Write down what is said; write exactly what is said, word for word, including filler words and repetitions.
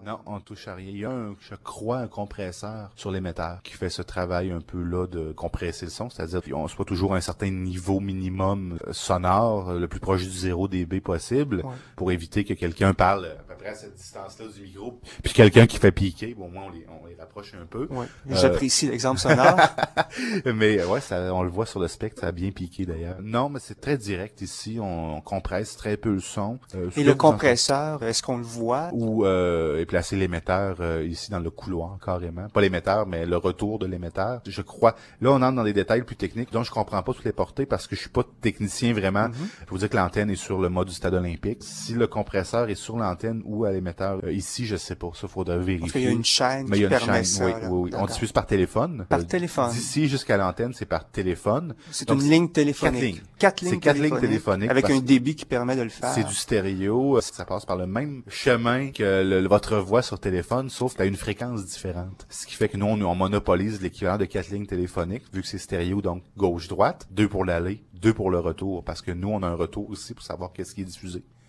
Non, on touche à rien. Il y a un, je crois, un compresseur sur l'émetteur qui fait ce travail un peu là de compresser le son, c'est-à-dire qu'on soit toujours à un certain niveau minimum sonore, le plus proche du zéro décibel possible, ouais. pour éviter que quelqu'un parle à peu près à cette distance-là du micro, puis quelqu'un qui fait piquer, bon, moi on les, on les rapproche un peu. Ouais. J'apprécie euh... l'exemple sonore. Mais ouais, ça, on le voit sur le spectre, ça a bien piqué d'ailleurs. Non, mais c'est très direct ici, on, on compresse très peu le son. Euh, Et le compresseur, entend... est-ce qu'on le voit? Ou euh, est placé l'émetteur euh, ici dans le couloir carrément. Pas l'émetteur, mais le retour de l'émetteur. Je crois. Là, on entre dans des détails plus techniques, donc je comprends pas toutes les portées parce que je suis pas technicien vraiment. Mm-hmm. Je vous dire que l'antenne est sur le mode du stade olympique. Si le compresseur est sur l'antenne ou à l'émetteur, euh, ici, je sais pas. Ça, faudrait vérifier. Parce qu'il y a une chaîne mais qui il y a une permet chaîne, ça. Oui, oui, oui. On diffuse par téléphone. Par euh, téléphone. D'ici jusqu'à l'antenne, c'est par téléphone. C'est donc, une ligne téléphonique. Quatre lignes. Quatre lignes c'est quatre téléphoniques, lignes téléphoniques. Avec un débit qui permet de le faire. C'est du stéréo. Ça passe par le même chemin que le, votre voix sur téléphone, sauf qu'à une fréquence différente. Ce qui fait que nous, on, on monopolise l'équivalent de quatre lignes téléphoniques, vu que c'est stéréo, donc gauche-droite, deux pour l'aller, deux pour le retour, parce que nous, on a un retour aussi pour savoir qu'est-ce qui est diffusé.